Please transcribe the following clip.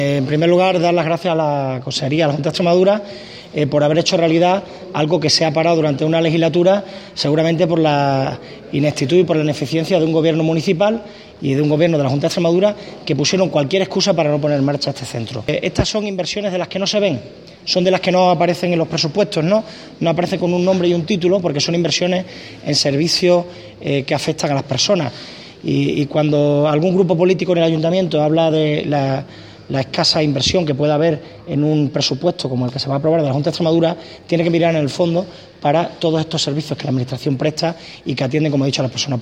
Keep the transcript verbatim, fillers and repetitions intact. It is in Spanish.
En primer lugar, dar las gracias a la Consejería, a la Junta de Extremadura, eh, por haber hecho realidad algo que se ha parado durante una legislatura, seguramente por la ineptitud y por la ineficiencia de un gobierno municipal y de un gobierno de la Junta de Extremadura que pusieron cualquier excusa para no poner en marcha este centro. Eh, estas son inversiones de las que no se ven, son de las que no aparecen en los presupuestos, no, no aparecen con un nombre y un título, porque son inversiones en servicios eh, que afectan a las personas. Y, y cuando algún grupo político en el ayuntamiento habla de la la escasa inversión que pueda haber en un presupuesto como el que se va a aprobar de la Junta de Extremadura, tiene que mirar en el fondo para todos estos servicios que la Administración presta y que atienden, como he dicho, a las personas.